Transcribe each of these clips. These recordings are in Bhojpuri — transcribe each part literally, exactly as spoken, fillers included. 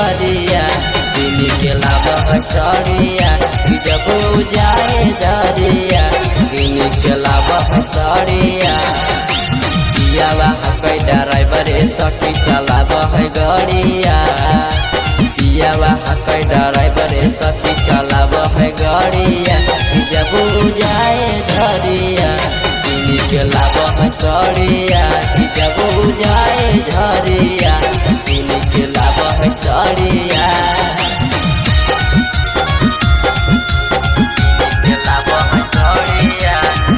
झरिया किन के लाब है सड़िया कि जब जाए झरिया किन के लाब है सड़िया पियावा हकै ड्राइवर सखी चलाब है गड़िया पियावा हकै ड्राइवर सखी चलाब है गड़िया कि जब जाए झरिया किन के लाब है सड़िया कि जब जाए झरिया किन के लाब है सड़िया के लाब है सड़िया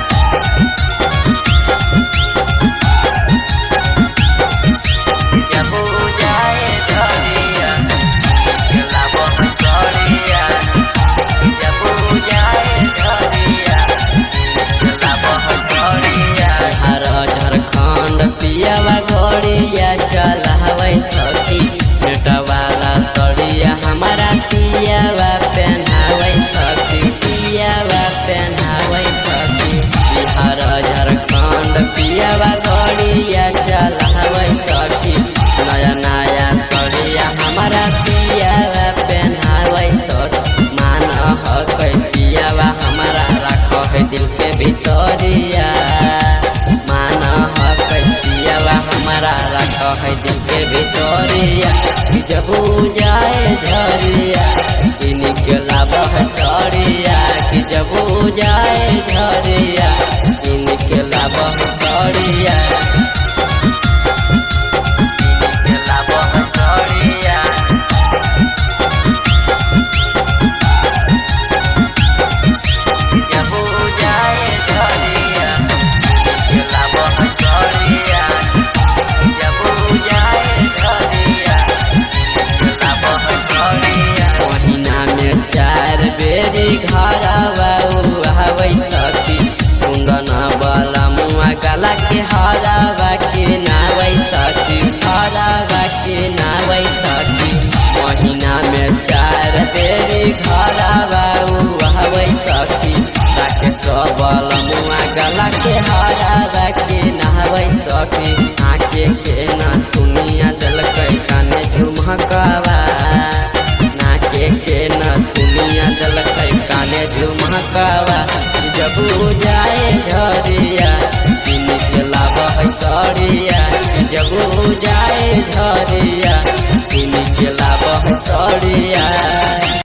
जब जाए झरिया के लाब है सड़िया जब जाए झरिया के लाब है सड़िया हर झारखंड पियावा गड़िया चलावे सखी नेटवाला सड़िया हमारा पियावा पहनावे सखी पियावा पहनावे सखी बिहार झारखंड पियावा गड़िया चलावे सखी नया नया सड़िया हमारा पियावा पहनावे सखी मान हकै पियावा हमारा रख है दिल के भितरिया मान हकै पियावा हमारा रख है दिल के भितरिया जब जाए झरिया किन के लाब है सड़िया कि जब जाए झरिया किन के लाब है सड़िया किन के लाब है सड़िया जब जाए झरिया के लाब है सड़िया जब जाए झरिया के लाब है सड़िया महीना में चार बेरी घर आवे सखी कुंदन वाला मुआ गला के हरावा के नावे सखी हरावा के नावे सखी महीना में चार बेरी घर आवे सखी ताके सबल मुआ गला के हरावा के नहावे सखी आके के ना दुनिया दलकै काने झुमकावा नाके के ना दुनिया दलकै काने झुमकावा जब जाए झरिया किन के लाब है सड़िया जब जाए झरिया किन के लाब है सड़िया।